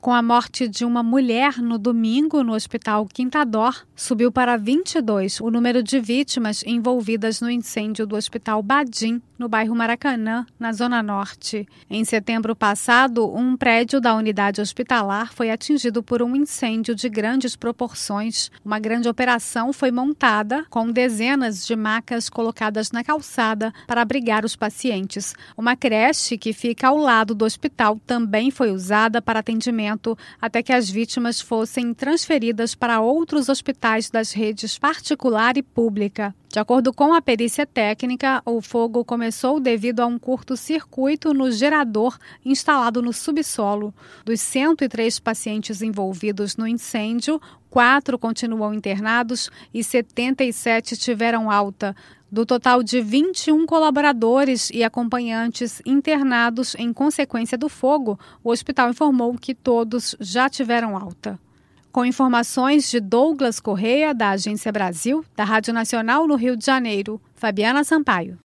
Com a morte de uma mulher no domingo no Hospital Quintador, subiu para 22 o número de vítimas envolvidas no incêndio do Hospital Badim, no bairro Maracanã, na Zona Norte. Em setembro passado, um prédio da unidade hospitalar foi atingido por um incêndio de grandes proporções. Uma grande operação foi montada, com dezenas de macas colocadas na calçada para abrigar os pacientes. Uma creche que fica ao lado do hospital também foi usada para atendimento até que as vítimas fossem transferidas para outros hospitais das redes particular e pública. De acordo com a perícia técnica, o fogo começou devido a um curto-circuito no gerador instalado no subsolo. Dos 103 pacientes envolvidos no incêndio, 4 continuam internados e 77 tiveram alta. Do total de 21 colaboradores e acompanhantes internados em consequência do fogo, o hospital informou que todos já tiveram alta. Com informações de Douglas Correia, da Agência Brasil, da Rádio Nacional no Rio de Janeiro, Fabiana Sampaio.